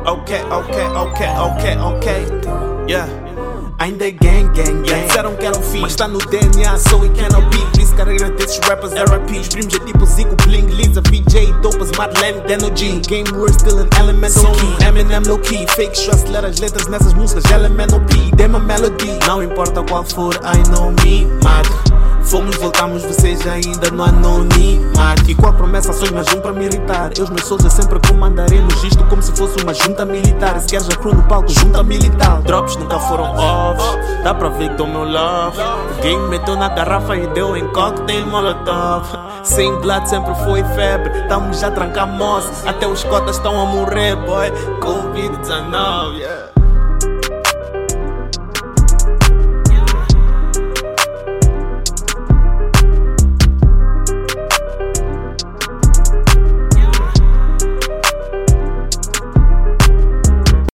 Ok. Yeah. Ainda é gang. Disseram que era um fim, mas tá no DNA, so it cannot be. Por isso carreira desses rappers RIP. Os primos é tipo Zico, Bling, Lisa, VJ, Dopas, Madeleine, Denogy. Game we're still an elemental key. Eminem low key, fake shots, as letras nessas músicas, LMNOP. Dem a melody, não importa qual for, I know me, madre. Fomos, voltamos, vocês ainda no anonimato. E com a promessa sou mais um pra me irritar. Eu, os meus soldiers sempre comandaremos isto como se fosse uma junta militar. Se queres a crew no palco, junta militar. Drops nunca foram offs, dá pra ver que dou meu love. O game meteu na garrafa e deu em cocktail molotov. Sem blood sempre foi febre, tamo já trancamos. Até os cotas estão a morrer, boy. Covid-19, yeah.